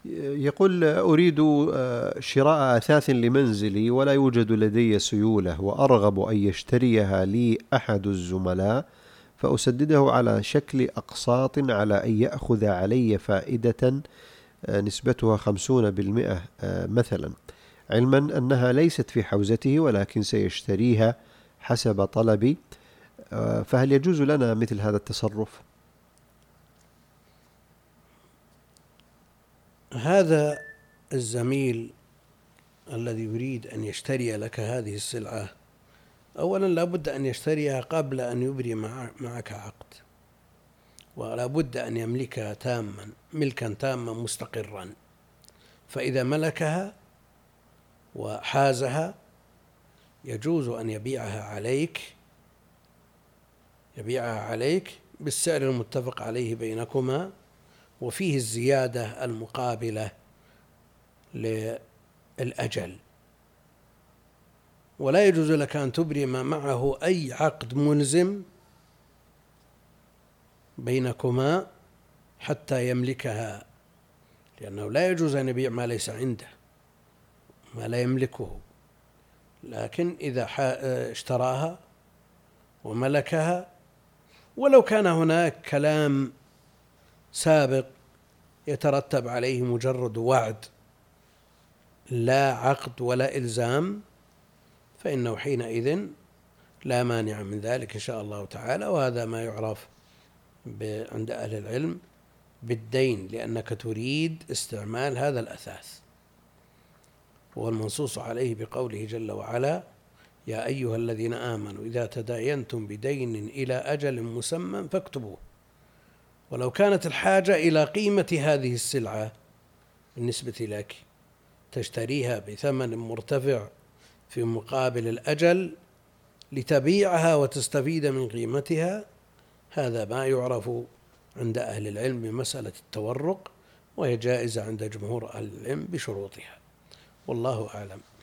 يقول: أريد شراء أثاث لمنزلي ولا يوجد لدي سيولة، وأرغب أن يشتريها لي أحد الزملاء فأسدده على شكل أقساط على أن يأخذ علي فائدة نسبتها 50% مثلا، علما أنها ليست في حوزته ولكن سيشتريها حسب طلبي، فهل يجوز لنا مثل هذا التصرف؟ هذا الزميل الذي يريد أن يشتري لك هذه السلعة أولا لابد أن يشتريها قبل أن يبري معك عقد، ولا بد أن يملكها تاما، ملكا تاما مستقرا، فإذا ملكها وحازها يجوز أن يبيعها عليك بالسعر المتفق عليه بينكما، وفيه الزيادة المقابلة للأجل، ولا يجوز لك أن تبرم معه أي عقد ملزم بينكما حتى يملكها، لأنه لا يجوز أن يبيع ما ليس عنده، ما لا يملكه. لكن إذا اشتراها وملكها، ولو كان هناك كلام سابق يترتب عليه مجرد وعد لا عقد ولا إلزام، فإنه حينئذ لا مانع من ذلك إن شاء الله تعالى. وهذا ما يعرف عند أهل العلم بالدين، لأنك تريد استعمال هذا الأثاث، هو المنصوص عليه بقوله جل وعلا: يا أيها الذين آمنوا إذا تداينتم بدين إلى أجل مسمى فاكتبوه. ولو كانت الحاجة إلى قيمة هذه السلعة بالنسبة لك تشتريها بثمن مرتفع في مقابل الأجل لتبيعها وتستفيد من قيمتها، هذا ما يعرف عند أهل العلم بمسألة التورق، وهي جائزة عند جمهور أهل العلم بشروطها، والله أعلم.